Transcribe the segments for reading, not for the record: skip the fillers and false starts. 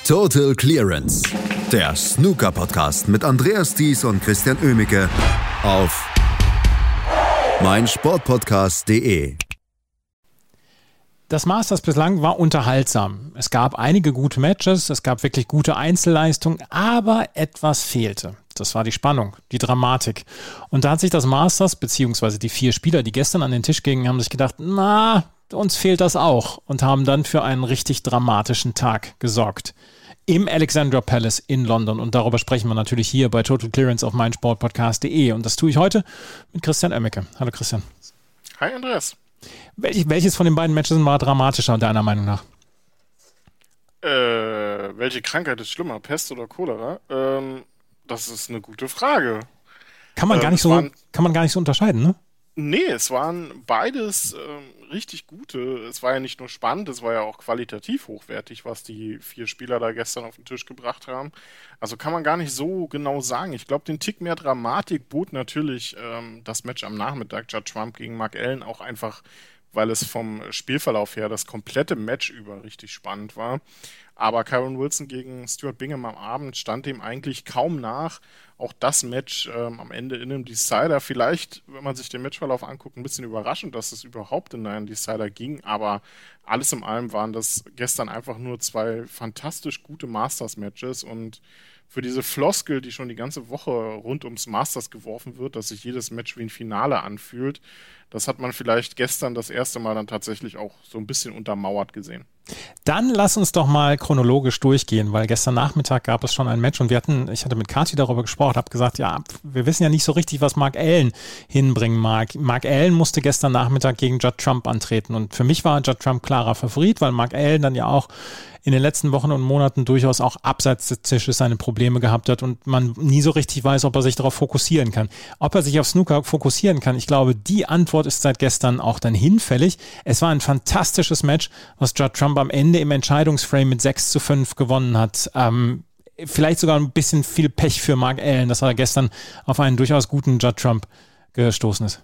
Total Clearance, der Snooker-Podcast mit Andreas Thies und Christian Oemicke auf meinsportpodcast.de. Das Masters bislang war unterhaltsam. Es gab einige gute Matches, es gab wirklich gute Einzelleistungen, aber etwas fehlte. Das war die Spannung, die Dramatik. Und da hat sich das Masters, beziehungsweise die 4 Spieler, die gestern an den Tisch gingen, haben sich gedacht, uns fehlt das auch, und haben dann für einen richtig dramatischen Tag gesorgt. Im Alexandra Palace in London. Und darüber sprechen wir natürlich hier bei Total Clearance auf meinsportpodcast.de. Und das tue ich heute mit Christian Oemicke. Hallo Christian. Hi Andreas. Welches von den beiden Matches war dramatischer, deiner Meinung nach? Welche Krankheit ist schlimmer, Pest oder Cholera? Das ist eine gute Frage. Kann man gar nicht so unterscheiden, ne? Nee, es waren beides richtig gute. Es war ja nicht nur spannend, es war ja auch qualitativ hochwertig, was die 4 Spieler da gestern auf den Tisch gebracht haben. Also kann man gar nicht so genau sagen. Ich glaube, den Tick mehr Dramatik bot natürlich das Match am Nachmittag, Judd Trump gegen Mark Allen, auch einfach, weil es vom Spielverlauf her das komplette Match über richtig spannend war. Aber Kyron Wilson gegen Stuart Bingham am Abend stand dem eigentlich kaum nach. Auch das Match am Ende in einem Decider. Vielleicht, wenn man sich den Matchverlauf anguckt, ein bisschen überraschend, dass es überhaupt in einen Decider ging. Aber alles in allem waren das gestern einfach nur 2 fantastisch gute Masters-Matches. Und für diese Floskel, die schon die ganze Woche rund ums Masters geworfen wird, dass sich jedes Match wie ein Finale anfühlt, das hat man vielleicht gestern das erste Mal dann tatsächlich auch so ein bisschen untermauert gesehen. Dann lass uns doch mal chronologisch durchgehen, weil gestern Nachmittag gab es schon ein Match und ich hatte mit Kathi darüber gesprochen, habe gesagt, ja, wir wissen ja nicht so richtig, was Mark Allen hinbringen mag. Mark Allen musste gestern Nachmittag gegen Judd Trump antreten und für mich war Judd Trump klarer Favorit, weil Mark Allen dann ja auch in den letzten Wochen und Monaten durchaus auch abseits des Tisches seine Probleme gehabt hat und man nie so richtig weiß, ob er sich darauf fokussieren kann. Ob er sich auf Snooker fokussieren kann, ich glaube, die Antwort ist seit gestern auch dann hinfällig. Es war ein fantastisches Match, was Judd Trump am Ende im Entscheidungsframe mit 6-5 gewonnen hat. Vielleicht sogar ein bisschen viel Pech für Mark Allen, dass er gestern auf einen durchaus guten Judd Trump gestoßen ist.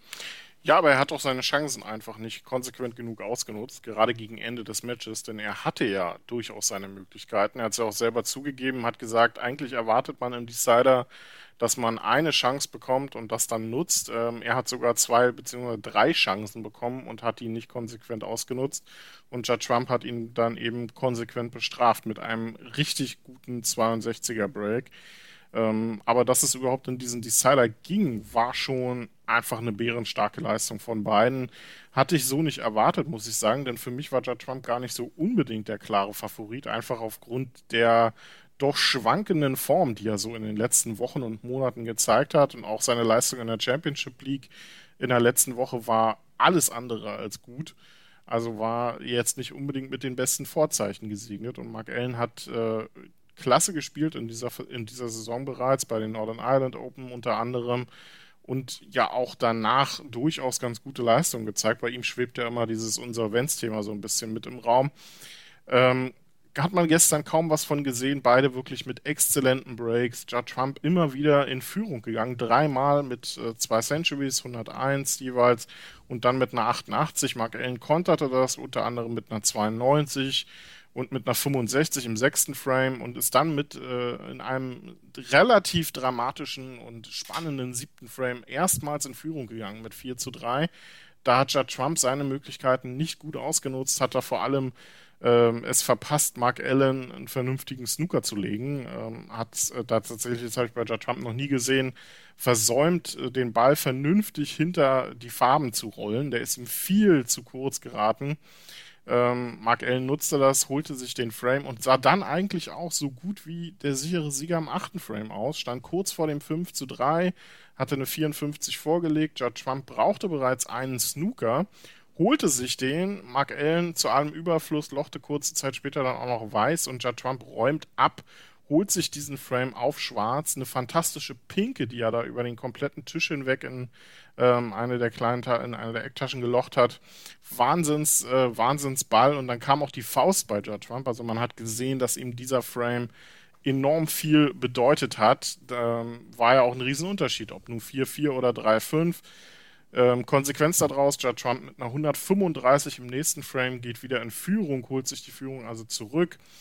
Ja, aber er hat auch seine Chancen einfach nicht konsequent genug ausgenutzt, gerade gegen Ende des Matches, denn er hatte ja durchaus seine Möglichkeiten. Er hat es ja auch selber zugegeben, hat gesagt, eigentlich erwartet man im Decider, dass man eine Chance bekommt und das dann nutzt. Er hat sogar 2 bzw. 3 Chancen bekommen und hat die nicht konsequent ausgenutzt. Und Judd Trump hat ihn dann eben konsequent bestraft mit einem richtig guten 62er Break. Aber dass es überhaupt in diesen Decider ging, war schon einfach eine bärenstarke Leistung von beiden. Hatte ich so nicht erwartet, muss ich sagen, denn für mich war Judd Trump gar nicht so unbedingt der klare Favorit, einfach aufgrund der doch schwankenden Form, die er so in den letzten Wochen und Monaten gezeigt hat, und auch seine Leistung in der Championship League in der letzten Woche war alles andere als gut. Also war jetzt nicht unbedingt mit den besten Vorzeichen gesegnet, und Mark Allen hat klasse gespielt in dieser Saison bereits, bei den Northern Ireland Open unter anderem, und ja auch danach durchaus ganz gute Leistungen gezeigt. Bei ihm schwebt ja immer dieses Insolvenzthema so ein bisschen mit im Raum. Hat man gestern kaum was von gesehen, beide wirklich mit exzellenten Breaks. Judd Trump immer wieder in Führung gegangen, 3-mal mit 2 Centuries, 101 jeweils, und dann mit einer 88. Mark Allen konterte das unter anderem mit einer 92 und mit einer 65 im 6. Frame und ist dann in einem relativ dramatischen und spannenden 7. Frame erstmals in Führung gegangen mit 4-3. Da hat Judd Trump seine Möglichkeiten nicht gut ausgenutzt, hat er vor allem es verpasst, Mark Allen einen vernünftigen Snooker zu legen. Hat da tatsächlich, das habe ich bei Judd Trump noch nie gesehen, versäumt, den Ball vernünftig hinter die Farben zu rollen. Der ist ihm viel zu kurz geraten. Mark Allen nutzte das, holte sich den Frame und sah dann eigentlich auch so gut wie der sichere Sieger am 8. Frame aus, stand kurz vor dem 5-3, hatte eine 54 vorgelegt. Judd Trump brauchte bereits einen Snooker, holte sich den. Mark Allen zu allem Überfluss lochte kurze Zeit später dann auch noch weiß, und Judd Trump räumt ab, holt sich diesen Frame auf schwarz. Eine fantastische Pinke, die er da über den kompletten Tisch hinweg in eine der Ecktaschen gelocht hat. Wahnsinnsball, und dann kam auch die Faust bei Judd Trump. Also man hat gesehen, dass ihm dieser Frame enorm viel bedeutet hat. War ja auch ein Riesenunterschied, ob nun 4-4 oder 3-5. Konsequenz daraus, Judd Trump mit einer 135 im nächsten Frame geht wieder in Führung, holt sich die Führung also zurück.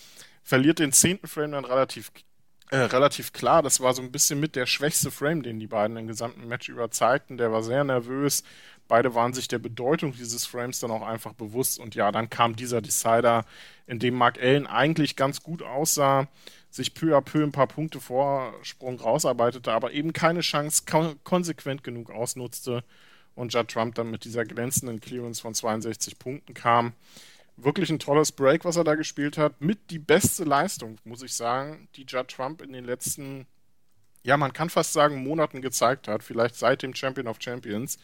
verliert den 10. Frame dann relativ klar. Das war so ein bisschen mit der schwächste Frame, den die beiden im gesamten Match über zeigten. Der war sehr nervös. Beide waren sich der Bedeutung dieses Frames dann auch einfach bewusst. Und ja, dann kam dieser Decider, in dem Mark Allen eigentlich ganz gut aussah, sich peu à peu ein paar Punkte Vorsprung rausarbeitete, aber eben keine Chance konsequent genug ausnutzte und Judd Trump dann mit dieser glänzenden Clearance von 62 Punkten kam. Wirklich ein tolles Break, was er da gespielt hat. Mit die beste Leistung, muss ich sagen, die Judd Trump in den letzten, ja, man kann fast sagen, Monaten gezeigt hat. Vielleicht seit dem Champion of Champions.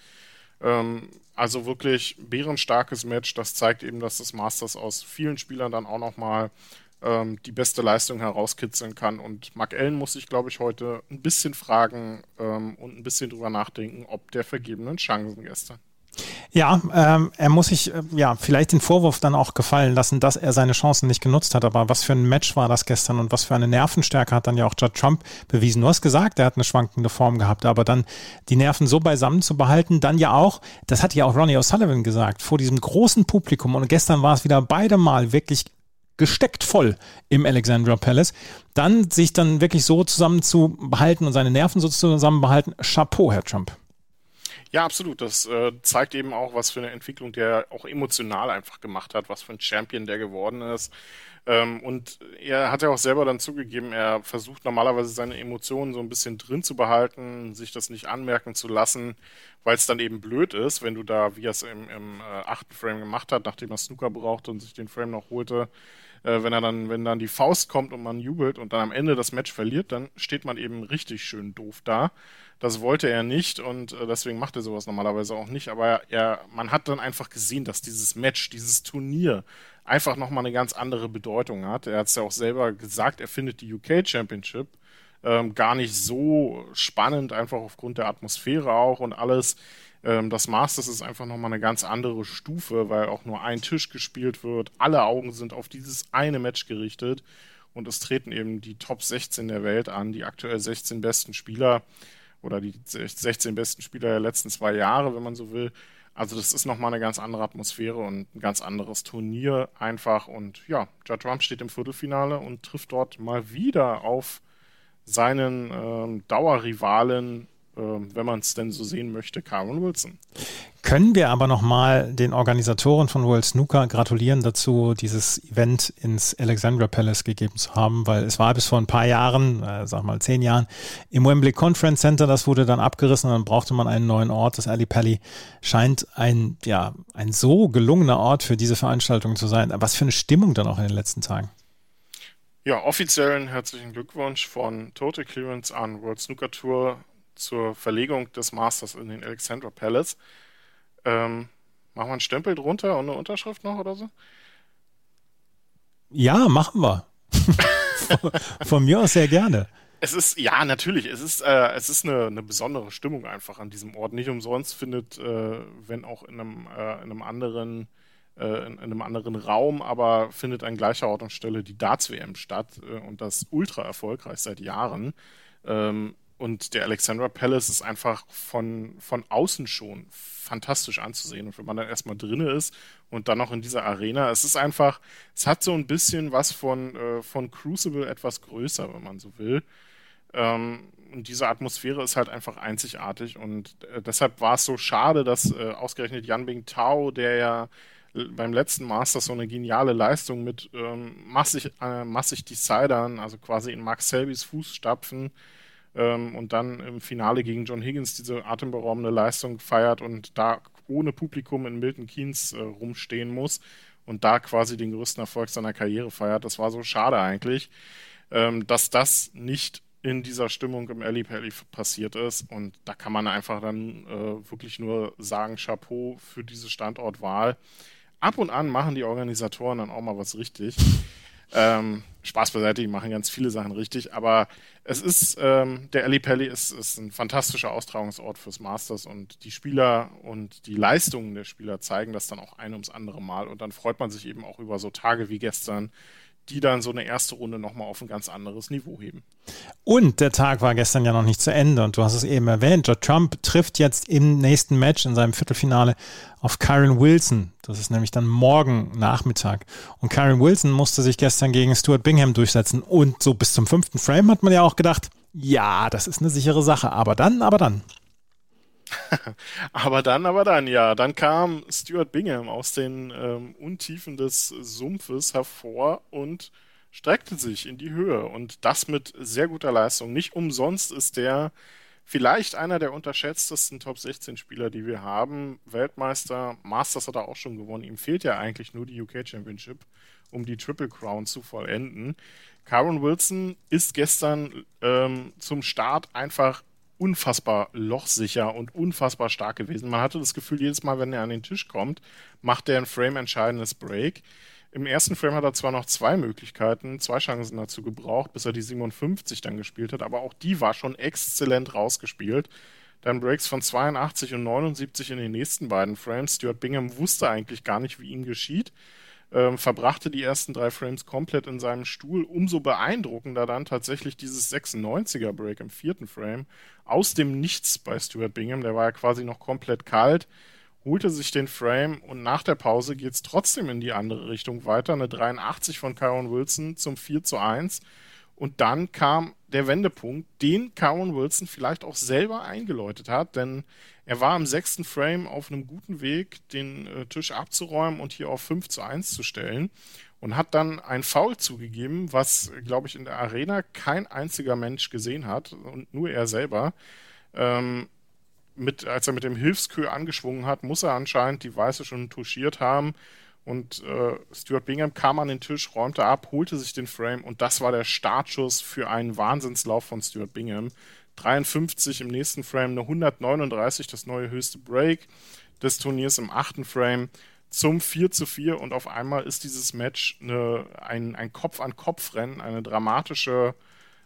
Also wirklich bärenstarkes Match. Das zeigt eben, dass das Masters aus vielen Spielern dann auch nochmal die beste Leistung herauskitzeln kann. Und Mark Allen muss sich, glaube ich, heute ein bisschen fragen und ein bisschen drüber nachdenken, ob der vergebenen Chancen gestern. Ja, er muss sich vielleicht den Vorwurf dann auch gefallen lassen, dass er seine Chancen nicht genutzt hat. Aber was für ein Match war das gestern und was für eine Nervenstärke hat dann ja auch Judd Trump bewiesen. Du hast gesagt, er hat eine schwankende Form gehabt, aber dann die Nerven so beisammen zu behalten, dann ja auch, das hat ja auch Ronnie O'Sullivan gesagt, vor diesem großen Publikum, und gestern war es wieder beide Mal wirklich gesteckt voll im Alexandra Palace, dann sich dann wirklich so zusammenzubehalten und seine Nerven so zusammenbehalten, Chapeau, Herr Trump. Ja, absolut. Das zeigt eben auch, was für eine Entwicklung der auch emotional einfach gemacht hat, was für ein Champion der geworden ist. Und er hat ja auch selber dann zugegeben, er versucht normalerweise seine Emotionen so ein bisschen drin zu behalten, sich das nicht anmerken zu lassen, weil es dann eben blöd ist, wenn du da, wie er es im 8. Frame gemacht hat, nachdem er Snooker brauchte und sich den Frame noch holte, wenn dann die Faust kommt und man jubelt und dann am Ende das Match verliert, dann steht man eben richtig schön doof da. Das wollte er nicht und deswegen macht er sowas normalerweise auch nicht. Aber man hat dann einfach gesehen, dass dieses Match, dieses Turnier einfach nochmal eine ganz andere Bedeutung hat. Er hat es ja auch selber gesagt, er findet die UK Championship gar nicht so spannend, einfach aufgrund der Atmosphäre auch und alles. Das Masters ist einfach nochmal eine ganz andere Stufe, weil auch nur ein Tisch gespielt wird. Alle Augen sind auf dieses eine Match gerichtet und es treten eben die Top 16 der Welt an, die aktuell 16 besten Spieler oder die 16 besten Spieler der letzten 2 Jahre, wenn man so will. Also das ist nochmal eine ganz andere Atmosphäre und ein ganz anderes Turnier einfach. Und ja, Judd Trump steht im Viertelfinale und trifft dort mal wieder auf seinen Dauerrivalen, wenn man es denn so sehen möchte, Karen Wilson. Können wir aber nochmal den Organisatoren von World Snooker gratulieren dazu, dieses Event ins Alexandra Palace gegeben zu haben, weil es war bis vor ein paar Jahren, 10 Jahren, im Wembley Conference Center, das wurde dann abgerissen und dann brauchte man einen neuen Ort. Das Ali Pali scheint ein so gelungener Ort für diese Veranstaltung zu sein. Was für eine Stimmung dann auch in den letzten Tagen. Ja, offiziellen herzlichen Glückwunsch von Total Clearance an World Snooker Tour zur Verlegung des Masters in den Alexandra Palace. Machen wir einen Stempel drunter und eine Unterschrift noch oder so? Ja, machen wir. Von mir aus sehr gerne. Es ist, ja, natürlich, es ist eine besondere Stimmung einfach an diesem Ort. Nicht umsonst findet, wenn auch in einem anderen Raum, aber findet an gleicher Ort und Stelle die Darts-WM statt und das ultra erfolgreich seit Jahren. Und der Alexandra Palace ist einfach von außen schon fantastisch anzusehen. Und wenn man dann erstmal drinne ist und dann noch in dieser Arena, es hat so ein bisschen was von Crucible etwas größer, wenn man so will. Und diese Atmosphäre ist halt einfach einzigartig. Und deshalb war es so schade, dass ausgerechnet Yan Bingtao, der ja beim letzten Masters so eine geniale Leistung mit massig Decidern, also quasi in Mark Selbys Fußstapfen, und dann im Finale gegen John Higgins diese atemberaubende Leistung feiert und da ohne Publikum in Milton Keynes rumstehen muss und da quasi den größten Erfolg seiner Karriere feiert. Das war so schade eigentlich, dass das nicht in dieser Stimmung im Ali Pali passiert ist und da kann man einfach dann wirklich nur sagen, Chapeau für diese Standortwahl. Ab und an machen die Organisatoren dann auch mal was richtig. Spaß beiseite, die machen ganz viele Sachen richtig, aber es ist, der Ali Pali ist ein fantastischer Austragungsort fürs Masters und die Spieler und die Leistungen der Spieler zeigen das dann auch ein ums andere Mal und dann freut man sich eben auch über so Tage wie gestern, die dann so eine erste Runde nochmal auf ein ganz anderes Niveau heben. Und der Tag war gestern ja noch nicht zu Ende und du hast es eben erwähnt, Judd Trump trifft jetzt im nächsten Match in seinem Viertelfinale auf Kyren Wilson. Das ist nämlich dann morgen Nachmittag. Und Kyren Wilson musste sich gestern gegen Stuart Bingham durchsetzen und so bis zum 5. Frame hat man ja auch gedacht, ja, das ist eine sichere Sache, aber dann. aber dann, ja. Dann kam Stuart Bingham aus den Untiefen des Sumpfes hervor und streckte sich in die Höhe. Und das mit sehr guter Leistung. Nicht umsonst ist der vielleicht einer der unterschätztesten Top-16-Spieler, die wir haben. Weltmeister, Masters hat er auch schon gewonnen. Ihm fehlt ja eigentlich nur die UK Championship, um die Triple Crown zu vollenden. Kyren Wilson ist gestern zum Start einfach unfassbar lochsicher und unfassbar stark gewesen. Man hatte das Gefühl, jedes Mal, wenn er an den Tisch kommt, macht er ein frame-entscheidendes Break. Im ersten Frame hat er zwar noch 2 Möglichkeiten, 2 Chancen dazu gebraucht, bis er die 57 dann gespielt hat, aber auch die war schon exzellent rausgespielt. Dann Breaks von 82 und 79 in den nächsten beiden Frames. Stuart Bingham wusste eigentlich gar nicht, wie ihm geschieht. Verbrachte die ersten 3 Frames komplett in seinem Stuhl. Umso beeindruckender dann tatsächlich dieses 96er Break im 4. Frame aus dem Nichts bei Stuart Bingham. Der war ja quasi noch komplett kalt, holte sich den Frame und nach der Pause geht es trotzdem in die andere Richtung weiter. Eine 83 von Kyren Wilson zum 4:1. Und dann kam der Wendepunkt, den Kyren Wilson vielleicht auch selber eingeläutet hat, denn er war im 6. Frame auf einem guten Weg, den Tisch abzuräumen und hier auf 5:1 zu stellen und hat dann ein Foul zugegeben, was, glaube ich, in der Arena kein einziger Mensch gesehen hat und nur er selber. Als er mit dem Hilfskö angeschwungen hat, muss er anscheinend die Weiße schon touchiert haben. Und Stuart Bingham kam an den Tisch, räumte ab, holte sich den Frame und das war der Startschuss für einen Wahnsinnslauf von Stuart Bingham. 53 im nächsten Frame, eine 139, das neue höchste Break des Turniers im 8. Frame zum 4:4 und auf einmal ist dieses Match ein Kopf-an-Kopf-Rennen, ein dramatisches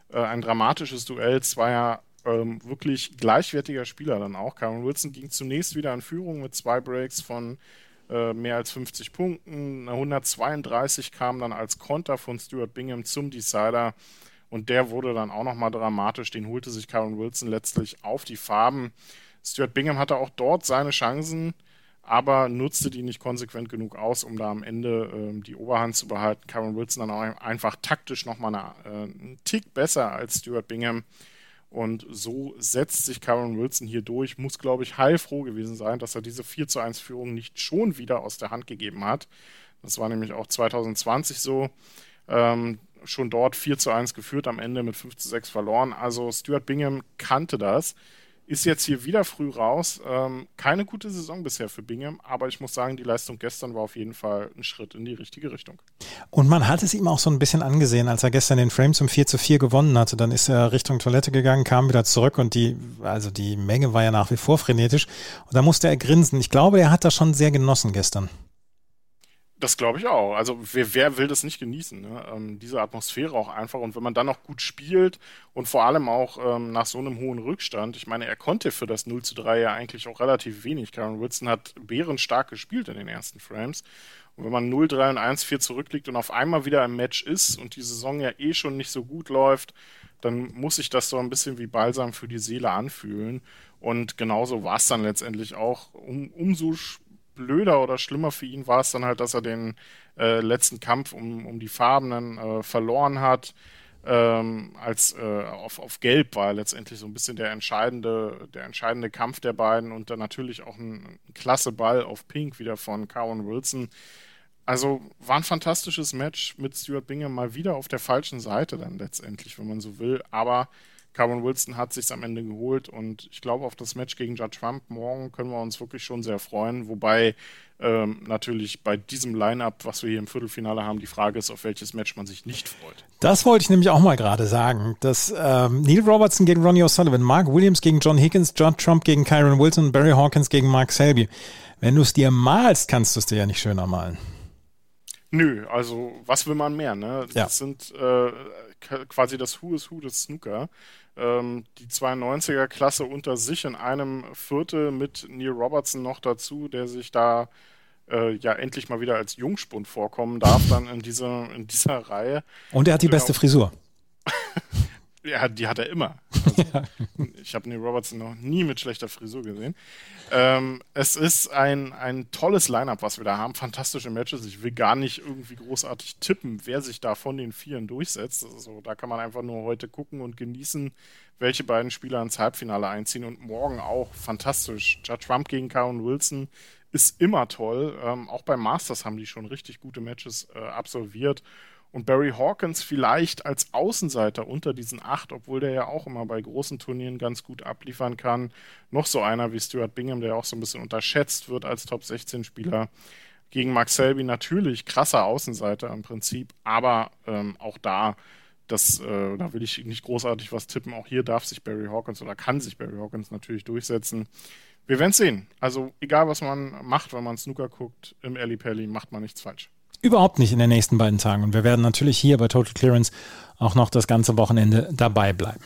Duell zweier wirklich gleichwertiger Spieler dann auch. Kyren Wilson ging zunächst wieder in Führung mit 2 Breaks von mehr als 50 Punkten. Eine 132 kam dann als Konter von Stuart Bingham zum Decider und der wurde dann auch nochmal dramatisch. Den holte sich Kyren Wilson letztlich auf die Farben. Stuart Bingham hatte auch dort seine Chancen, aber nutzte die nicht konsequent genug aus, um da am Ende die Oberhand zu behalten. Kyren Wilson dann auch einfach taktisch nochmal einen Tick besser als Stuart Bingham. Und so setzt sich Kyren Wilson hier durch, muss, glaube ich, heilfroh gewesen sein, dass er diese 4:1-Führung nicht schon wieder aus der Hand gegeben hat. Das war nämlich auch 2020 so. Schon dort 4:1 geführt, am Ende mit 5:6 verloren. Also Stuart Bingham kannte das. Ist jetzt hier wieder früh raus. Keine gute Saison bisher für Bingham, aber ich muss sagen, die Leistung gestern war auf jeden Fall ein Schritt in die richtige Richtung. Und man hat es ihm auch so ein bisschen angesehen, als er gestern den Frame zum 4:4 gewonnen hatte. Dann ist er Richtung Toilette gegangen, kam wieder zurück und die Menge war ja nach wie vor frenetisch. Und da musste er grinsen. Ich glaube, er hat das schon sehr genossen gestern. Das glaube ich auch. Also wer will das nicht genießen? Ne? Diese Atmosphäre auch einfach. Und wenn man dann noch gut spielt und vor allem auch nach so einem hohen Rückstand, ich meine, er konnte für das 0:3 ja eigentlich auch relativ wenig. Kyren Wilson hat bärenstark gespielt in den ersten Frames. Und wenn man 0:3 und 1:4 zurückliegt und auf einmal wieder im Match ist und die Saison ja eh schon nicht so gut läuft, dann muss sich das so ein bisschen wie Balsam für die Seele anfühlen. Und genauso war es dann letztendlich auch. Umso blöder oder schlimmer für ihn war es dann halt, dass er den letzten Kampf um die Farben verloren hat. Auf Gelb war letztendlich so ein bisschen der entscheidende Kampf der beiden und dann natürlich auch ein klasse Ball auf Pink wieder von Kyren Wilson. Also war ein fantastisches Match mit Stuart Bingham mal wieder auf der falschen Seite dann letztendlich, wenn man so will, aber Kyren Wilson hat sich's am Ende geholt und ich glaube, auf das Match gegen Judd Trump morgen können wir uns wirklich schon sehr freuen, wobei natürlich bei diesem Line-Up, was wir hier im Viertelfinale haben, die Frage ist, auf welches Match man sich nicht freut. Das wollte ich nämlich auch mal gerade sagen, dass Neil Robertson gegen Ronnie O'Sullivan, Mark Williams gegen John Higgins, Judd Trump gegen Kyren Wilson und Barry Hawkins gegen Mark Selby. Wenn du es dir malst, kannst du es dir ja nicht schöner malen. Nö, also was will man mehr, ne? Ja. Das sind quasi das Who is Who des Snooker. Die 92er-Klasse unter sich in einem Viertel mit Neil Robertson noch dazu, der sich da endlich mal wieder als Jungspund vorkommen darf dann in dieser Reihe. Und er hat die beste Frisur. Ja, die hat er immer. Also, ich habe Neil Robertson noch nie mit schlechter Frisur gesehen. Es ist ein tolles Line-Up, was wir da haben. Fantastische Matches. Ich will gar nicht irgendwie großartig tippen, wer sich da von den Vieren durchsetzt. Also, da kann man einfach nur heute gucken und genießen, welche beiden Spieler ins Halbfinale einziehen. Und morgen auch fantastisch. Judd Trump gegen Karen Wilson ist immer toll. Auch beim Masters haben die schon richtig gute Matches absolviert. Und Barry Hawkins vielleicht als Außenseiter unter diesen 8, obwohl der ja auch immer bei großen Turnieren ganz gut abliefern kann. Noch so einer wie Stuart Bingham, der auch so ein bisschen unterschätzt wird als Top-16-Spieler. Gegen Mark Selby natürlich krasser Außenseiter im Prinzip, aber auch da will ich nicht großartig was tippen. Auch hier darf sich Barry Hawkins oder kann sich Barry Hawkins natürlich durchsetzen. Wir werden es sehen. Also egal, was man macht, wenn man Snooker guckt, im Ally Pally macht man nichts falsch. Überhaupt nicht in den nächsten beiden Tagen. Und wir werden natürlich hier bei Total Clearance auch noch das ganze Wochenende dabei bleiben.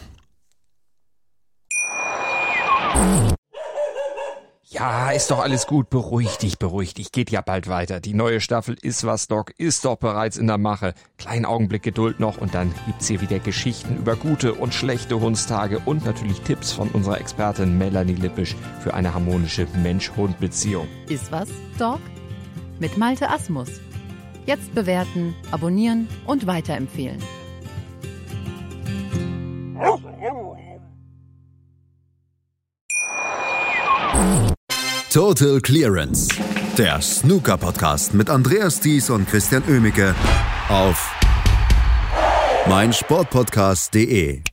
Ja, ist doch alles gut. Beruhig dich. Geht ja bald weiter. Die neue Staffel Iswas Dog ist doch bereits in der Mache. Kleinen Augenblick Geduld noch und dann gibt's hier wieder Geschichten über gute und schlechte Hundstage und natürlich Tipps von unserer Expertin Melanie Lippisch für eine harmonische Mensch-Hund-Beziehung. Iswas Dog? Mit Malte Asmus. Jetzt bewerten, abonnieren und weiterempfehlen. Total Clearance, der Snooker-Podcast mit Andreas Thies und Christian Oemicke auf meinsportpodcast.de.